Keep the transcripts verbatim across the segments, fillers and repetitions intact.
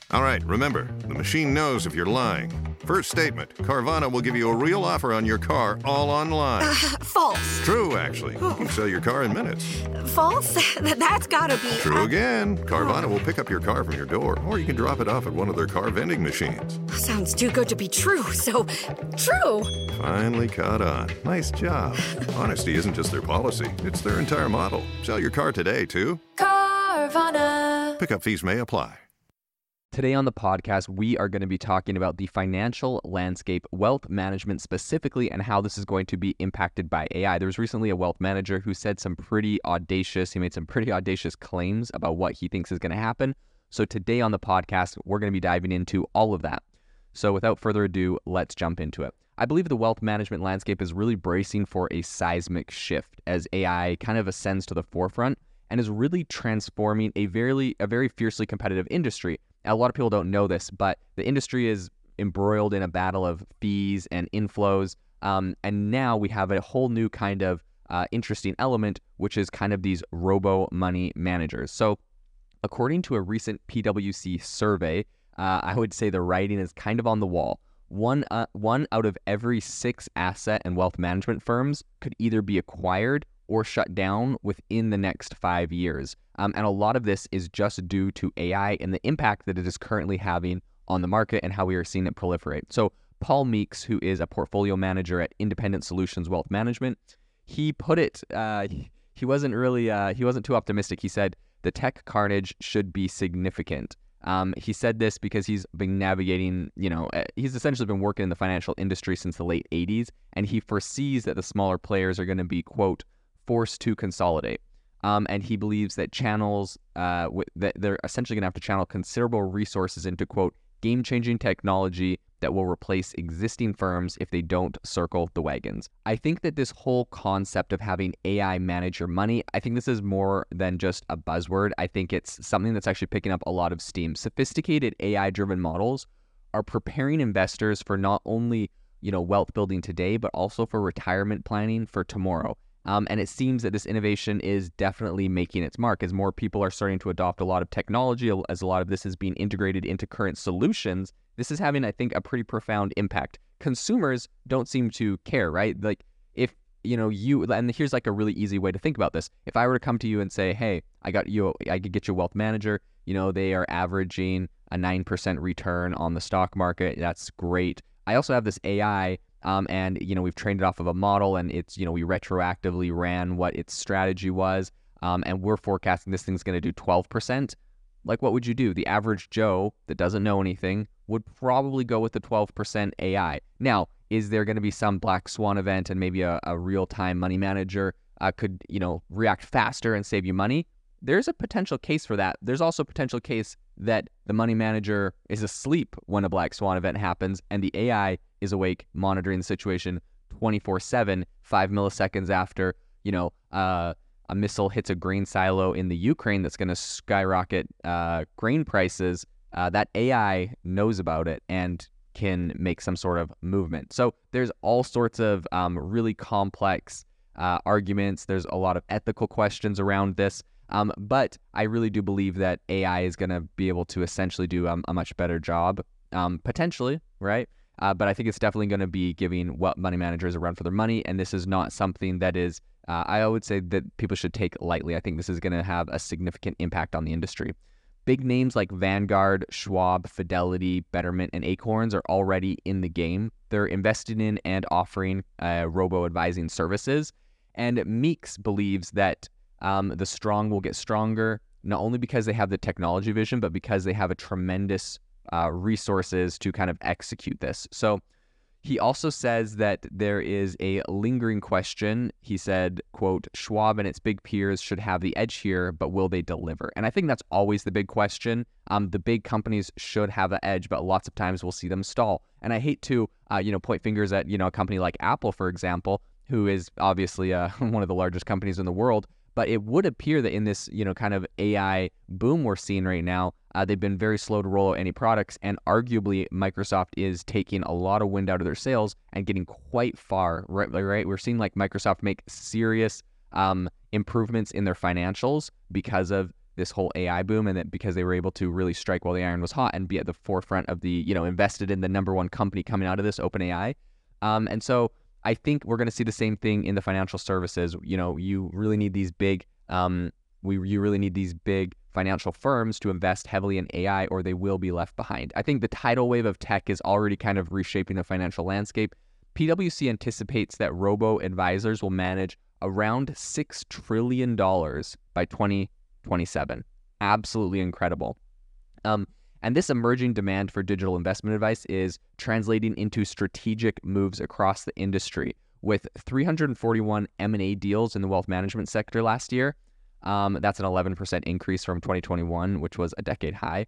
All right, remember, the machine knows if you're lying. First statement, Carvana will give you a real offer on your car all online. Uh, false. True, actually. You can sell your car in minutes. False? That's gotta be... True uh, again. Carvana will pick up your car from your door, or you can drop it off at one of their car vending machines. Sounds too good to be true, so... True! Finally caught on. Nice job. Honesty isn't just their policy, it's their entire model. Sell your car today, too. Carvana. Pickup fees may apply. Today on the podcast, we are going to be talking about the financial landscape, wealth management specifically, and how this is going to be impacted by A I. There was recently a wealth manager who said some pretty audacious, he made some pretty audacious claims about what he thinks is going to happen. So today on the podcast, we're going to be diving into all of that. So without further ado, let's jump into it. I believe the wealth management landscape is really bracing for a seismic shift as A I kind of ascends to the forefront and is really transforming a very, a very fiercely competitive industry. A lot of people don't know this, but the industry is embroiled in a battle of fees and inflows. Um, and now we have a whole new kind of uh, interesting element, which is kind of these robo money managers. So according to a recent P W C survey, uh, I would say the writing is kind of on the wall. One, uh, one out of every six asset and wealth management firms could either be acquired or shut down within the next five years. Um, and a lot of this is just due to A I and the impact that it is currently having on the market and how we are seeing it proliferate. So Paul Meeks, who is a portfolio manager at Independent Solutions Wealth Management, he put it, uh, he wasn't really, uh, he wasn't too optimistic. He said, the tech carnage should be significant. Um, he said this because he's been navigating, you know, he's essentially been working in the financial industry since the late eighties, and he foresees that the smaller players are going to be, quote, forced to consolidate. Um, and he believes that channels, uh, w- that they're essentially going to have to channel considerable resources into, quote, game-changing technology that will replace existing firms if they don't circle the wagons. I think that this whole concept of having A I manage your money, I think this is more than just a buzzword. I think it's something that's actually picking up a lot of steam. Sophisticated A I-driven models are preparing investors for not only, you know, wealth building today, but also for retirement planning for tomorrow. Um, and it seems that this innovation is definitely making its mark as more people are starting to adopt a lot of technology, as a lot of this is being integrated into current solutions. This is having, I think, a pretty profound impact. Consumers don't seem to care, right? Like if, you know, you, and here's like a really easy way to think about this. If I were to come to you and say, hey, I got you, I could get you a wealth manager, you know, they are averaging a nine percent return on the stock market. That's great. I also have this A I Um, and, you know, we've trained it off of a model and it's, you know, we retroactively ran what its strategy was. Um, and we're forecasting this thing's going to do twelve percent. Like, what would you do? The average Joe that doesn't know anything would probably go with the twelve percent A I. Now, is there going to be some black swan event and maybe a, a real-time money manager uh, could, you know, react faster and save you money? There's a potential case for that. There's also a potential case that the money manager is asleep when a black swan event happens and the A I is awake monitoring the situation twenty-four seven, five milliseconds after, you know, uh, a missile hits a grain silo in the Ukraine that's going to skyrocket uh, grain prices. Uh, that A I knows about it and can make some sort of movement. So there's all sorts of um, really complex uh, arguments. There's a lot of ethical questions around this. Um, but I really do believe that A I is going to be able to essentially do um, a much better job, um, potentially, right? Uh, but I think it's definitely going to be giving what money managers a run for their money. And this is not something that is, uh, I would say that people should take lightly. I think this is going to have a significant impact on the industry. Big names like Vanguard, Schwab, Fidelity, Betterment, and Acorns are already in the game. They're investing in and offering uh, robo-advising services. And Meeks believes that Um, the strong will get stronger, not only because they have the technology vision, but because they have a tremendous uh, resources to kind of execute this. So he also says that there is a lingering question. He said, quote, Schwab and its big peers should have the edge here, but will they deliver? And I think that's always the big question. Um, the big companies should have the edge, but lots of times we'll see them stall. And I hate to, uh, you know, point fingers at, you know, a company like Apple, for example, who is obviously uh, one of the largest companies in the world. But it would appear that in this, you know, kind of A I boom we're seeing right now, uh, they've been very slow to roll out any products, and arguably Microsoft is taking a lot of wind out of their sails and getting quite far. Right, right. We're seeing like Microsoft make serious um, improvements in their financials because of this whole A I boom, and that because they were able to really strike while the iron was hot and be at the forefront of the, you know, invested in the number one company coming out of this, OpenAI. Um, and so I think we're going to see the same thing in the financial services. You know, you really need these big, um, we you really need these big financial firms to invest heavily in A I, or they will be left behind. I think the tidal wave of tech is already kind of reshaping the financial landscape. P W C anticipates that robo-advisors will manage around six trillion dollars by twenty twenty-seven. Absolutely incredible. Um, and this emerging demand for digital investment advice is translating into strategic moves across the industry, with three hundred forty-one M and A deals in the wealth management sector last year. Um, that's an eleven percent increase from twenty twenty-one, which was a decade high.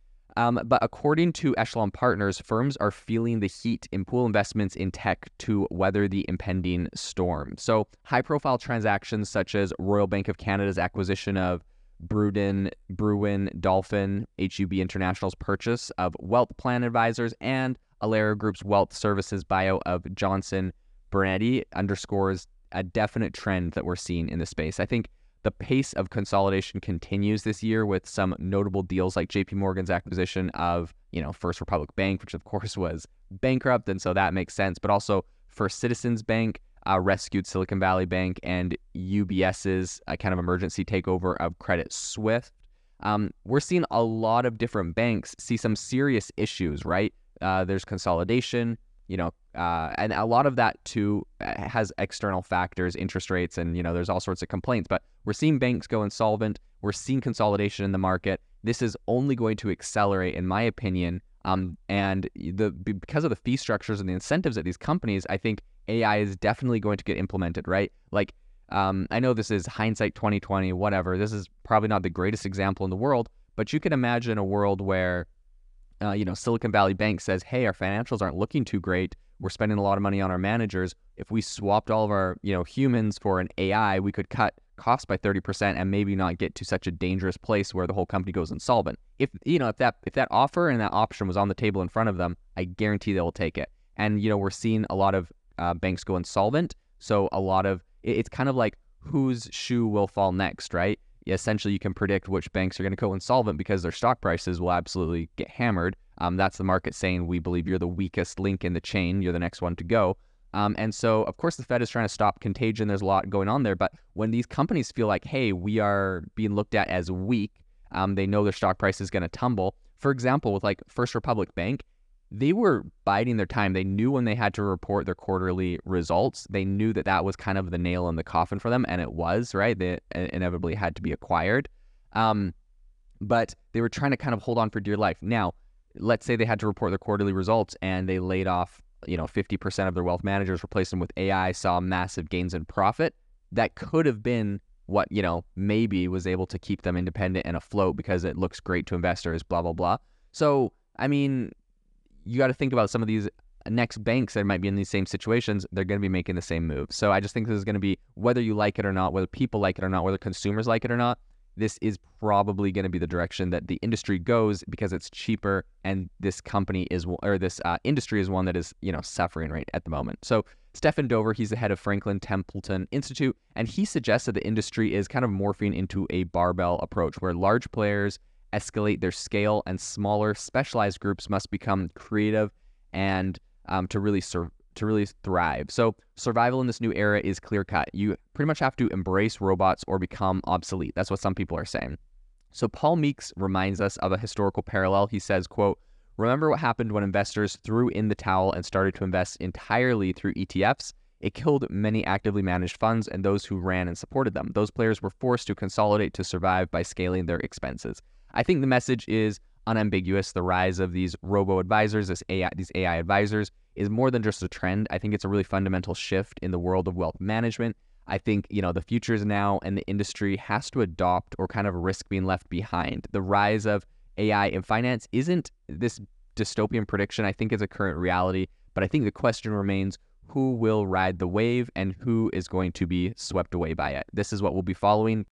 Um, but according to Echelon Partners, firms are feeling the heat in pool investments in tech to weather the impending storm. So high-profile transactions such as Royal Bank of Canada's acquisition of Brewin, Brewin Dolphin, H U B International's purchase of Wealth Plan Advisors, and Alera Group's Wealth Services buyout of Johnson Bernetti underscores a definite trend that we're seeing in the space. I think the pace of consolidation continues this year with some notable deals like J P Morgan's acquisition of, you know, First Republic Bank, which of course was bankrupt, and so that makes sense, but also First Citizens Bank uh, rescued Silicon Valley Bank, and UBS's uh, kind of emergency takeover of Credit Suisse. Um, we're seeing a lot of different banks see some serious issues, right? Uh, there's consolidation, you know, uh, and a lot of that too has external factors, interest rates, and, you know, there's all sorts of complaints, but we're seeing banks go insolvent. We're seeing consolidation in the market. This is only going to accelerate, in my opinion. Um, and the because of the fee structures and the incentives at these companies, I think A I is definitely going to get implemented, right? Like, um, I know this is hindsight twenty twenty, whatever. This is probably not the greatest example in the world, but you can imagine a world where, uh, you know, Silicon Valley Bank says, hey, our financials aren't looking too great. We're spending a lot of money on our managers. If we swapped all of our, you know, humans for an A I, we could cut costs by thirty percent and maybe not get to such a dangerous place where the whole company goes insolvent. If, you know, if that if that offer and that option was on the table in front of them, I guarantee they'll take it. And, you know, we're seeing a lot of uh, banks go insolvent. So a lot of, it, it's kind of like whose shoe will fall next, right? Essentially, you can predict which banks are going to go insolvent because their stock prices will absolutely get hammered. Um, that's the market saying, we believe you're the weakest link in the chain. You're the next one to go. Um, and so, of course, the Fed is trying to stop contagion. There's a lot going on there. But when these companies feel like, hey, we are being looked at as weak, um, they know their stock price is going to tumble. For example, with like First Republic Bank, they were biding their time. They knew when they had to report their quarterly results. They knew that that was kind of the nail in the coffin for them. And it was, right? They inevitably had to be acquired. Um, but they were trying to kind of hold on for dear life. Now, let's say they had to report their quarterly results and they laid off, you know, fifty percent of their wealth managers, replaced them with A I, saw massive gains in profit. That could have been what, you know, maybe was able to keep them independent and afloat because it looks great to investors, blah, blah, blah. So, I mean, you got to think about some of these next banks that might be in these same situations. They're going to be making the same move. So I just think this is going to be, whether you like it or not, whether people like it or not, whether consumers like it or not, this is probably going to be the direction that the industry goes because it's cheaper, and this company is, or this uh, industry is one that is, you know, suffering right at the moment. So Stephen Dover, he's the head of Franklin Templeton Institute, and he suggests that the industry is kind of morphing into a barbell approach where large players escalate their scale and smaller specialized groups must become creative and um, to really sur- to really thrive. So survival in this new era is clear cut. You pretty much have to embrace robots or become obsolete. That's what some people are saying. So Paul Meeks reminds us of a historical parallel. He says, quote, "Remember what happened when investors threw in the towel and started to invest entirely through E T Fs? It killed many actively managed funds and those who ran and supported them. Those players were forced to consolidate to survive by scaling their expenses." I think the message is unambiguous. The rise of these robo-advisors, this A I, these A I advisors, is more than just a trend. I think it's a really fundamental shift in the world of wealth management. I think, you know, the future is now, and the industry has to adopt or kind of risk being left behind. The rise of A I in finance isn't this dystopian prediction. I think it's a current reality, but I think the question remains, who will ride the wave and who is going to be swept away by it? This is what we'll be following